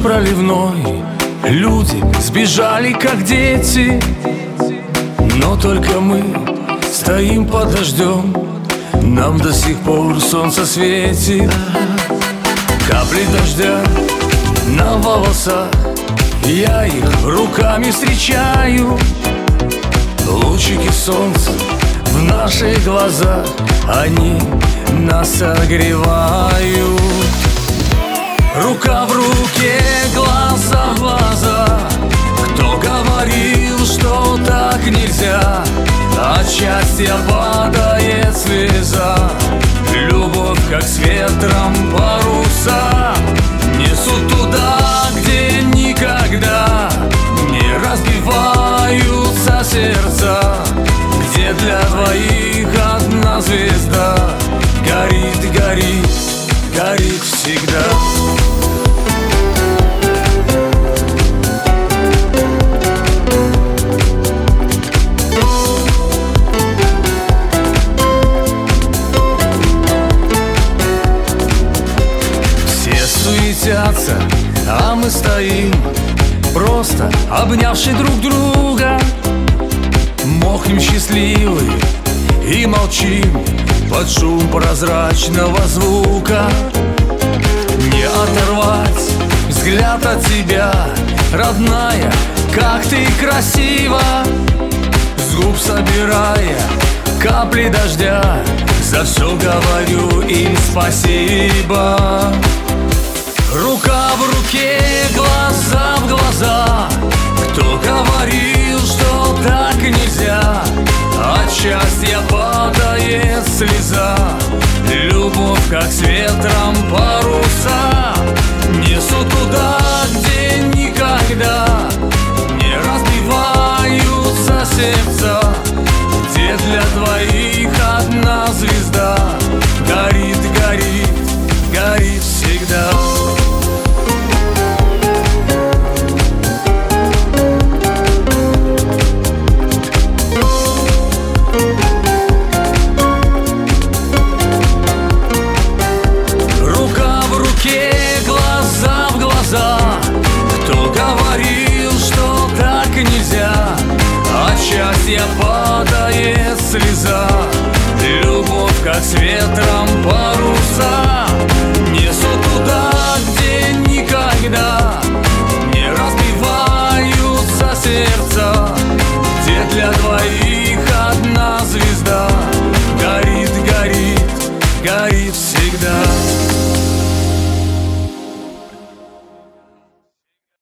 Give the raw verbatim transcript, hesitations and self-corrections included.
проливной, люди сбежали как дети, но только мы стоим под дождем, нам до сих пор солнце светит. Капли дождя на волосах, я их руками встречаю. Лучики солнца в наших глазах, они нас согревают. Рука в руке, глаза в глаза. Кто говорил, что так нельзя? От счастья падает слеза. Любовь, как с ветром паруса, несут туда, где никогда не разбиваются сердца, где для двоих одна звезда горит, горит, горит всегда. Суетятся, а мы стоим, просто обнявши друг друга. Мокнем счастливы и молчим под шум прозрачного звука. Не оторвать взгляд от тебя, родная, как ты красива. С губ собирая капли дождя, за все говорю им спасибо. Рука в руке, глаза в глаза. Кто говорил, что так нельзя? От счастья падает слеза. Любовь, как с ветром паруса, несут туда, где никогда не разбиваются сердца, где для двоих одна звезда горит, горит, горит всегда. Кто говорил, что так нельзя? От счастья падает слеза. Любовь, как с ветром паруса, несут туда, где никогда не разбиваются сердца, где для двоих одна звезда горит, горит, горит всегда.